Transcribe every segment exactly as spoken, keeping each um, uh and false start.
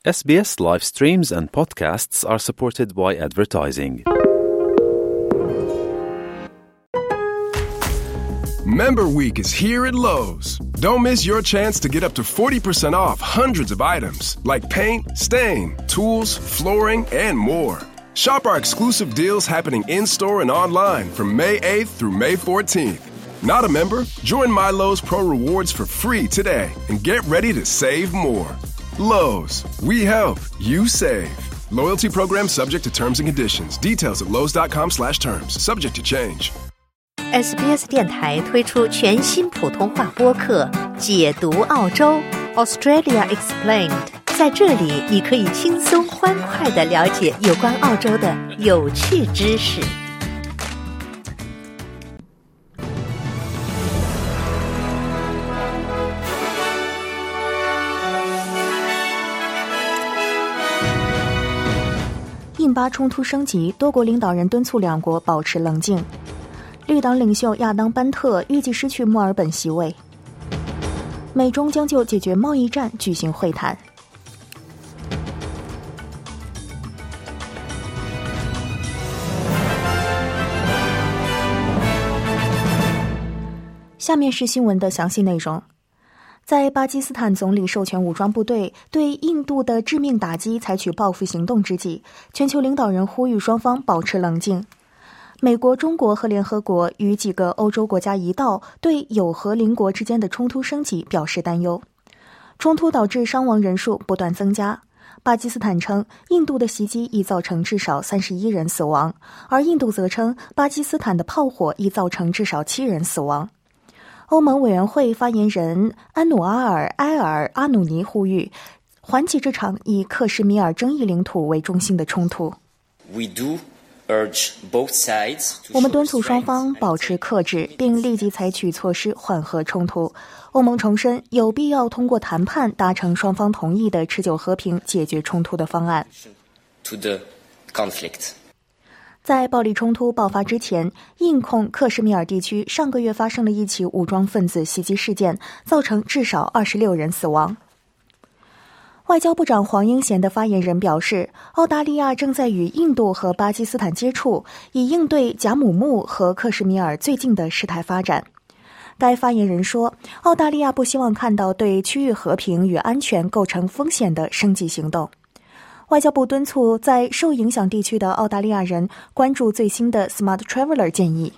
S B S live streams and podcasts are supported by advertising. Member Week is here at Lowe's. Don't miss your chance to get up to forty percent off hundreds of items like paint, stain, tools, flooring, and more. Shop our exclusive deals happening in-store and online from May eighth through May fourteenth. Not a member? Join My Lowe's Pro Rewards for free today and get ready to save more. Lowe's, we help, you save. Loyalty program subject to terms and conditions. Details at lowes.com slash terms. Subject to change. S B S 电台推出全新普通话播客解读澳洲 Australia Explained， 在这里你可以轻松欢快地了解有关澳洲的有趣知识。印巴冲突升级，多国领导人敦促两国保持冷静。绿党领袖亚当·班特预计失去墨尔本席位。美中将就解决贸易战举行会谈。下面是新闻的详细内容。在巴基斯坦总理授权武装部队对印度的致命打击采取报复行动之际，全球领导人呼吁双方保持冷静。美国、中国和联合国与几个欧洲国家一道对友和邻国之间的冲突升级表示担忧。冲突导致伤亡人数不断增加。巴基斯坦称，印度的袭击已造成至少三十一人死亡，而印度则称，巴基斯坦的炮火已造成至少七人死亡。欧盟委员会发言人安努阿尔·埃尔阿努尼呼吁，缓解这场以克什米尔争议领土为中心的冲突。 We do urge both sides to 我们敦促双方保持克制，并立即采取措施缓和冲突。欧盟重申，有必要通过谈判达成双方同意的持久和平解决冲突的方案。 to the conflict. 在暴力冲突爆发之前，印控克什米尔地区上个月发生了一起武装分子袭击事件，造成至少二十六人死亡。外交部长黄英贤的发言人表示，澳大利亚正在与印度和巴基斯坦接触，以应对贾姆木和克什米尔最近的事态发展。该发言人说，澳大利亚不希望看到对区域和平与安全构成风险的升级行动。外交部敦促在受影响地区的澳大利亚人关注最新的 Smart Traveller 建议。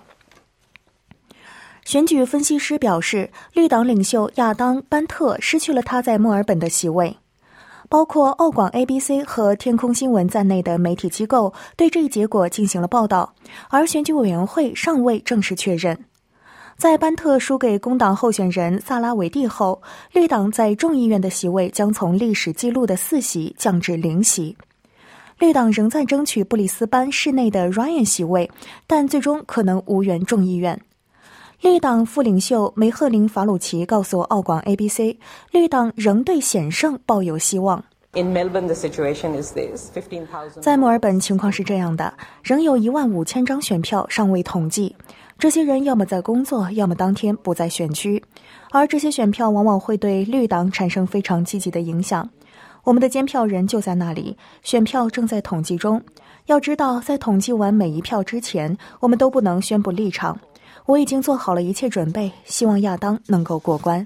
选举分析师表示，绿党领袖亚当·班特失去了他在墨尔本的席位。包括澳广 A B C 和天空新闻在内的媒体机构对这一结果进行了报道，而选举委员会尚未正式确认。在班特输给工党候选人萨拉维蒂后，绿党在众议院的席位将从历史纪录的四席降至零席。绿党仍在争取布里斯班市内的 Ryan 席位，但最终可能无缘众议院。绿党副领袖梅赫林·法鲁奇告诉澳广 A B C， 绿党仍对险胜抱有希望。 In Melbourne, the situation is this: fifteen thousand. 在墨尔本情况是这样的，仍有一万五千张选票尚未统计。这些人要么在工作，要么当天不在选区，而这些选票往往会对绿党产生非常积极的影响。我们的监票人就在那里，选票正在统计中。要知道，在统计完每一票之前，我们都不能宣布立场。我已经做好了一切准备，希望亚当能够过关。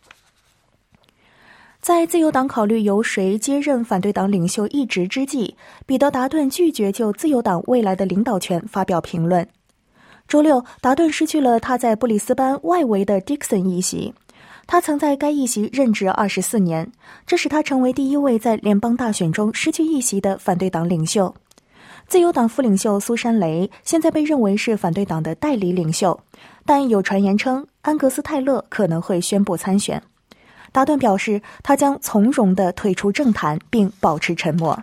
在自由党考虑由谁接任反对党领袖一职之际，彼得·达顿拒绝就自由党未来的领导权发表评论。周六，达顿失去了他在布里斯班外围的 Dixon 议席。他曾在该议席任职二十四年，这使他成为第一位在联邦大选中失去议席的反对党领袖。自由党副领袖苏珊·雷现在被认为是反对党的代理领袖，但有传言称安格斯·泰勒可能会宣布参选。达顿表示，他将从容地退出政坛并保持沉默。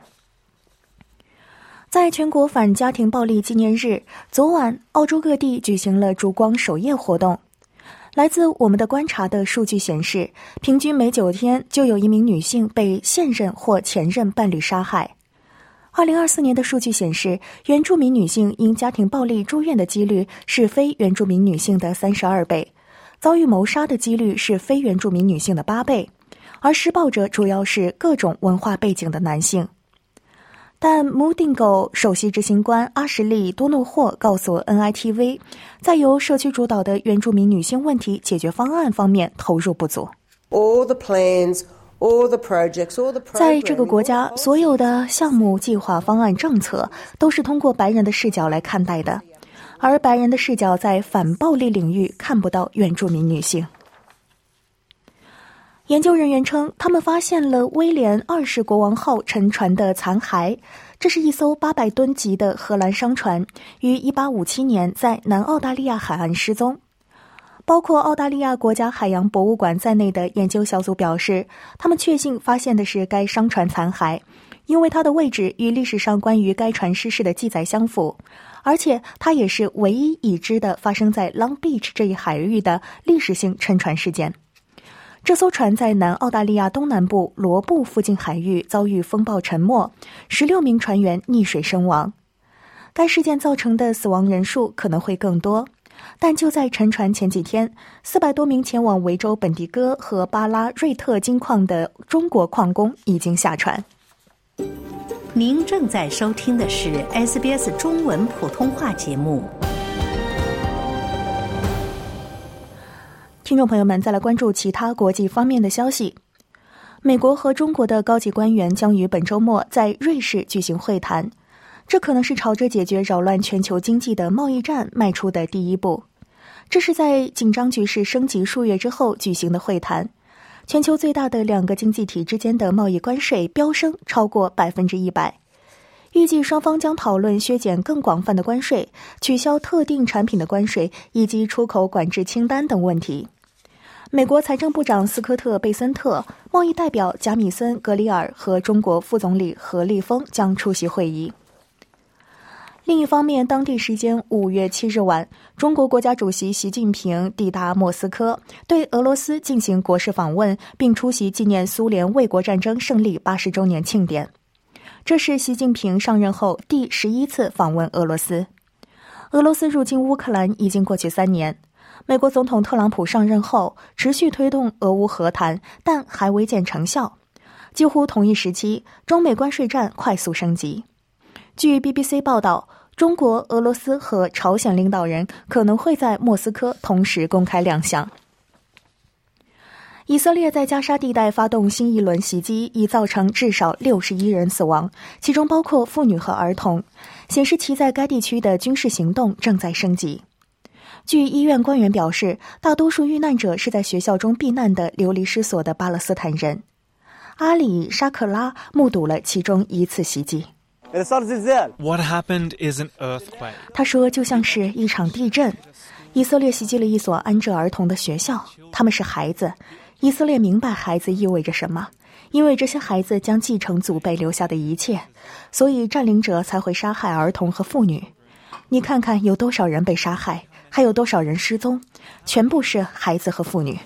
在全国反家庭暴力纪念日，昨晚澳洲各地举行了烛光守夜活动。来自我们的观察的数据显示，平均每九天就有一名女性被现任或前任伴侣杀害。二零二四年的数据显示，原住民女性因家庭暴力住院的几率是非原住民女性的三十二倍，遭遇谋杀的几率是非原住民女性的八倍， 而施暴者主要是各种文化背景的男性。但 Moodingo 首席执行官阿什利·多诺霍告诉 N I T V， 在由社区主导的原住民女性问题解决方案方面投入不足。 All the plans, all the projects, all the programs, 在这个国家，所有的项目、计划、方案、政策都是通过白人的视角来看待的，而白人的视角在反暴力领域看不到原住民女性。研究人员称，他们发现了威廉二世国王号沉船的残骸，这是一艘八百吨级的荷兰商船，于一八五七年在南澳大利亚海岸失踪。包括澳大利亚国家海洋博物馆在内的研究小组表示，他们确信发现的是该商船残骸，因为它的位置与历史上关于该船失事的记载相符，而且它也是唯一已知的发生在 Long Beach 这一海域的历史性沉船事件。这艘船在南澳大利亚东南部罗布附近海域遭遇风暴沉没，十六名船员溺水身亡。该事件造成的死亡人数可能会更多，但就在沉船前几天，四百多名前往维州本地哥和巴拉瑞特金矿的中国矿工已经下船。 您正在收听的是 S B S 中文普通话节目。 听众朋友们，再来关注其他国际方面的消息。美国和中国的高级官员将于本周末在瑞士举行会谈，这可能是朝着解决扰乱全球经济的贸易战迈出的第一步。这是在紧张局势升级数月之后举行的会谈。全球最大的两个经济体之间的贸易关税飙升超过百分之一百。预计双方将讨论削减更广泛的关税、取消特定产品的关税以及出口管制清单等问题。美国财政部长斯科特·贝森特、贸易代表贾米森·格里尔和中国副总理何立峰将出席会议。另一方面，当地时间五月七日晚，中国国家主席习近平抵达莫斯科，对俄罗斯进行国事访问，并出席纪念苏联卫国战争胜利八十周年庆典。这是习近平上任后第十一次访问俄罗斯。俄罗斯入侵乌克兰已经过去三年。美国总统特朗普上任后持续推动俄乌和谈，但还未见成效。几乎同一时期，中美关税战快速升级。据 B B C 报道，中国、俄罗斯和朝鲜领导人可能会在莫斯科同时公开亮相。以色列在加沙地带发动新一轮袭击，已造成至少六十一人死亡，其中包括妇女和儿童，显示其在该地区的军事行动正在升级。据医院官员表示，大多数遇难者是在学校中避难的流离失所的巴勒斯坦人。阿里·沙克拉目睹了其中一次袭击。 What happened is an earthquake. 他说，就像是一场地震。以色列袭击了一所安置儿童的学校，他们是孩子。以色列明白孩子意味着什么，因为这些孩子将继承祖辈留下的一切，所以占领者才会杀害儿童和妇女。你看看有多少人被杀害，还有多少人失踪，全部是孩子和妇女。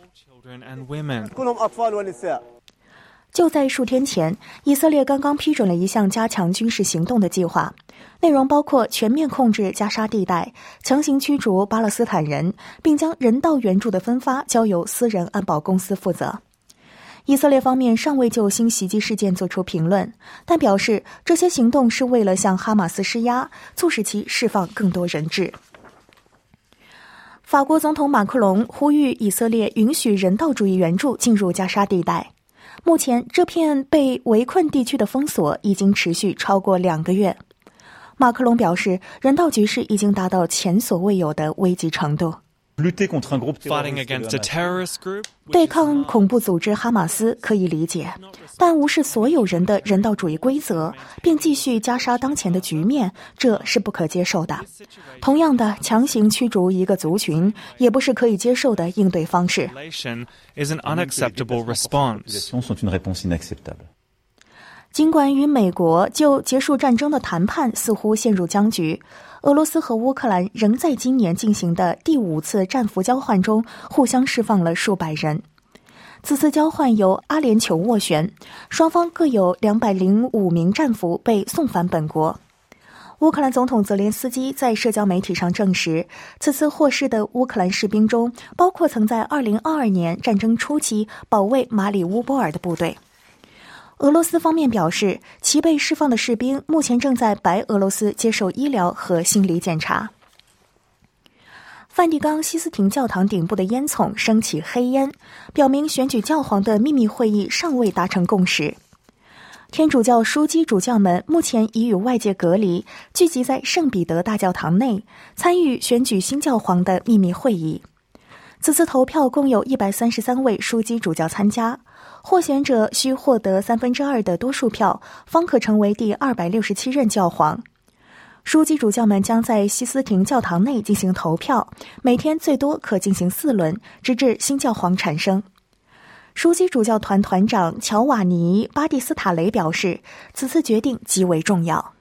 就在数天前，以色列刚刚批准了一项加强军事行动的计划，内容包括全面控制加沙地带，强行驱逐巴勒斯坦人，并将人道援助的分发交由私人安保公司负责。以色列方面尚未就新袭击事件作出评论，但表示这些行动是为了向哈马斯施压，促使其释放更多人质。法国总统马克龙呼吁以色列允许人道主义援助进入加沙地带。目前，这片被围困地区的封锁已经持续超过两个月。马克龙表示，人道局势已经达到前所未有的危急程度。 Fighting against a terrorist group? 对抗恐怖组织哈马斯可以理解，但无视所有人的人道主义规则，并继续加沙当前的局面，这是不可接受的。同样的，强行驱逐一个族群，也不是可以接受的应对方式。 Is an unacceptable response. 尽管与美国就结束战争的谈判似乎陷入僵局，俄罗斯和乌克兰仍在今年进行的第五次战俘交换中互相释放了数百人。此次交换由阿联酋斡旋，双方各有两百零五名战俘被送返本国。 乌克兰总统泽连斯基在社交媒体上证实，此次获释的乌克兰士兵中，包括曾在二零二二年战争初期保卫马里乌波尔的部队。俄罗斯方面表示，其被释放的士兵目前正在白俄罗斯接受医疗和心理检查。梵蒂冈西斯廷教堂顶部的烟囱升起黑烟，表明选举教皇的秘密会议尚未达成共识。天主教枢机主教们目前已与外界隔离，聚集在圣彼得大教堂内，参与选举新教皇的秘密会议。此次投票共有一百三十三位枢机主教参加，获选者需获得三分之二的多数票，方可成为第二百六十七任教皇。枢机主教们将在西斯廷教堂内进行投票，每天最多可进行四轮，直至新教皇产生。枢机主教团团长乔瓦尼·巴蒂斯塔雷表示，此次决定极为重要。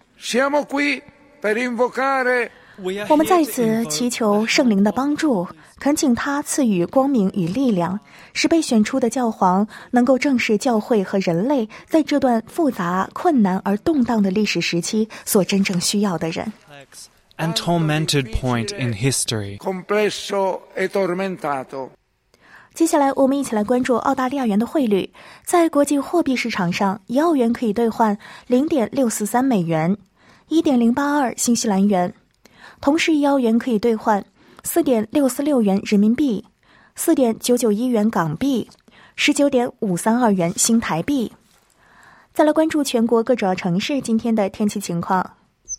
我们在此祈求圣灵的帮助，恳请他赐予光明与力量，使被选出的教皇能够正视教会和人类在这段复杂、困难而动荡的历史时期所真正需要的人。 And tormented point in history. 接下来我们一起来关注澳大利亚元的汇率。在国际货币市场上，一澳元可以兑换 零点六四三 美元， 一点零八二 新西兰元。同时一澳元可以兑换 四点六四六 元人民币， 四点九九一 元港币， 十九点五三二 元新台币。再来关注全国各主要城市今天的天气情况。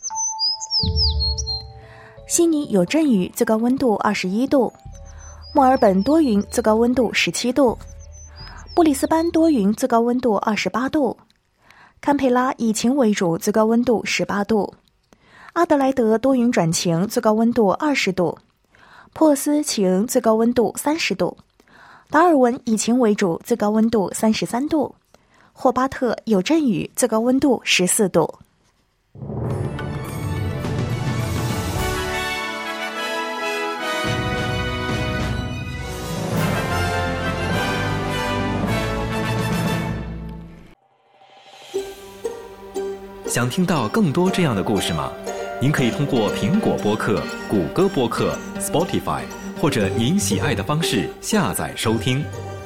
悉尼有阵雨，最高温度二十一度；墨尔本多云，最高温度十七度；布里斯班多云，最高温度二十八度；堪培拉以晴为主，最高温度十八度；阿德莱德多云转晴，最高温度二十度；珀斯晴，最高温度三十度；达尔文以晴为主，最高温度三十三度；霍巴特有阵雨，最高温度十四度。 想听到更多这样的故事吗？您可以通过苹果播客、谷歌播客、Spotify 或者您喜爱的方式下载收听。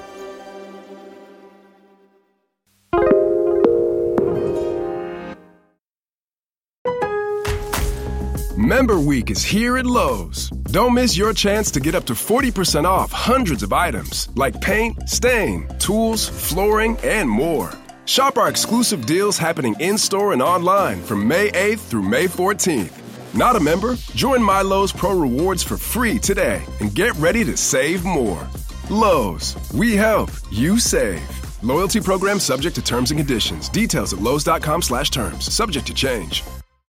Member Week is here at Lowe's. Don't miss your chance to get up to forty percent off hundreds of items like paint, stain, tools, flooring, and more. Shop our exclusive deals happening in-store and online from May eighth through May fourteenth. Not a member? Join My Lowe's Pro Rewards for free today and get ready to save more. Lowe's, we help, you save. Loyalty program subject to terms and conditions. Details at lowes dot com slash terms. Subject to change.